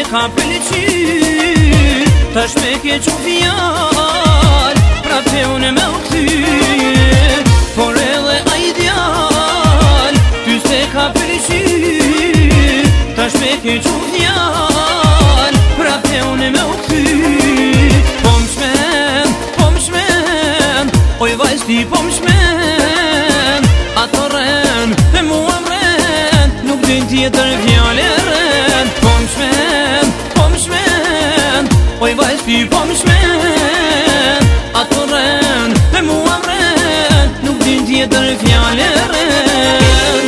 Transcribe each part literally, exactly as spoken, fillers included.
ka pëlqy, tash me ke qu fjall, prapë unë me u kthy. Por edhe a ideal, ty se ka pëlqy, tash me ke qu fjall, prapë unë me u kthy. Po m'shmen, po m'shmen, oj vajz ti po m'shmen, ato rren, e mua m'rren, nuk din tjetër fjall e rren. Po m'shmen, po m'shmen, oj vajz ti po m'shmen, ato rren, e mua m'rren, nuk din tjetër fjall e rren.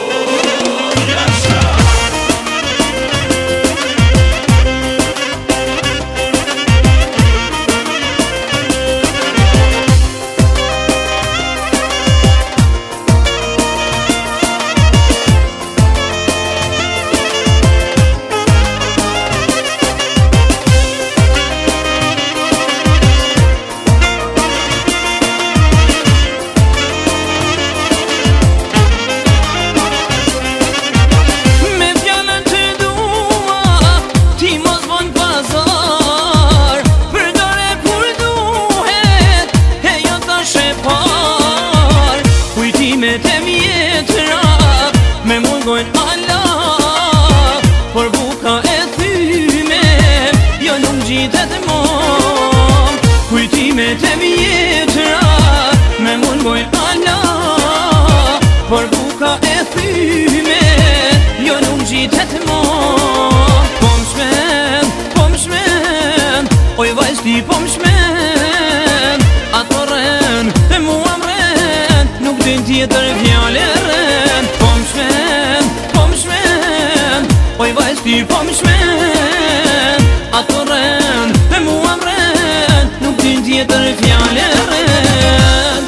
Me mungojnë Allah, por buka e thyme, jo nuk gjitet mom. Kujtimet e vjetra, me mungojnë Allah, por buka e thyme, jo nuk gjitet mom. Po m'shmen, po m'shmen, oj vajz ti po m'shmen, ato rren, e mua m'rren, nuk din tjetër fjall e rren. Po m'shmen, po m'shmen, oj vajz ti po m'shmen, ato rren, e mua m'rren, nuk din tjetër fjall e rren.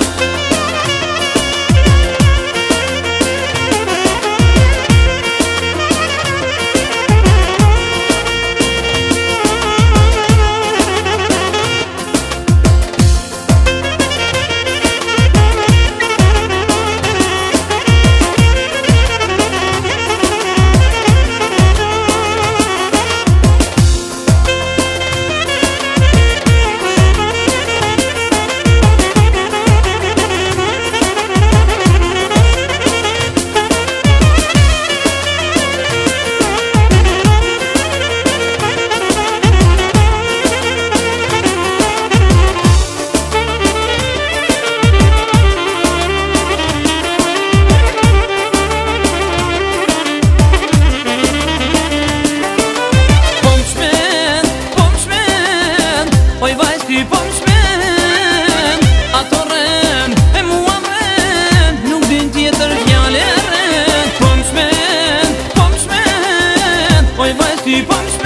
Oj vajz ti po m'shmen, ato rren, e mua m'rren, nuk din tjetër fjall e rren. Po m'shmen, po m'shmen, oj vajz ti po m'shmen.